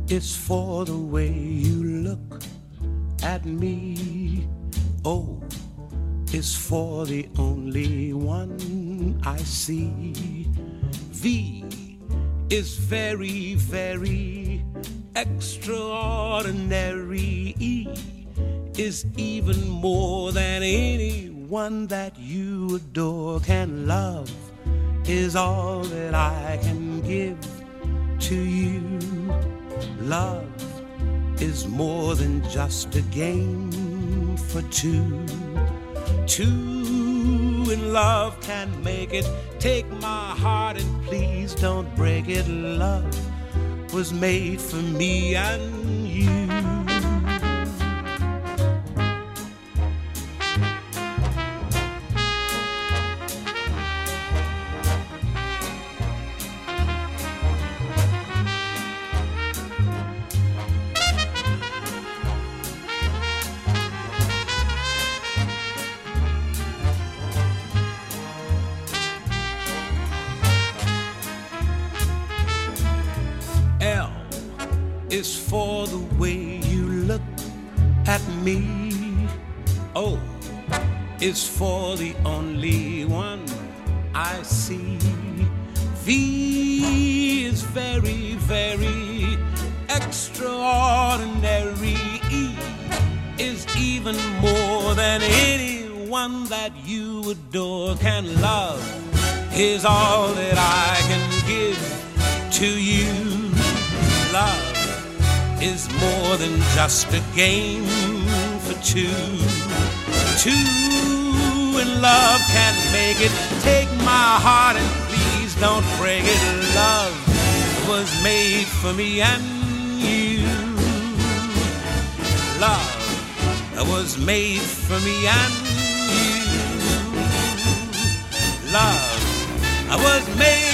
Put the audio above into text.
It's for the way you look at me. O is for the only one I see. V is very, very extraordinary. E is even more than anyone that you adore can love. Is all that I can give to you. Love is more than just a game for two. Two in love can make it. Take my heart and please don't break it. Love was made for me and you. L is for the way you look at me. O is for the only one I see. V is very, very extraordinary. E is even more than anyone that you adore can love. Is all that I can give to you. Love is more than just a game for two. Two in love can make it. Take my heart and please don't break it. Love was made for me and you. Love was made for me and you. Love was made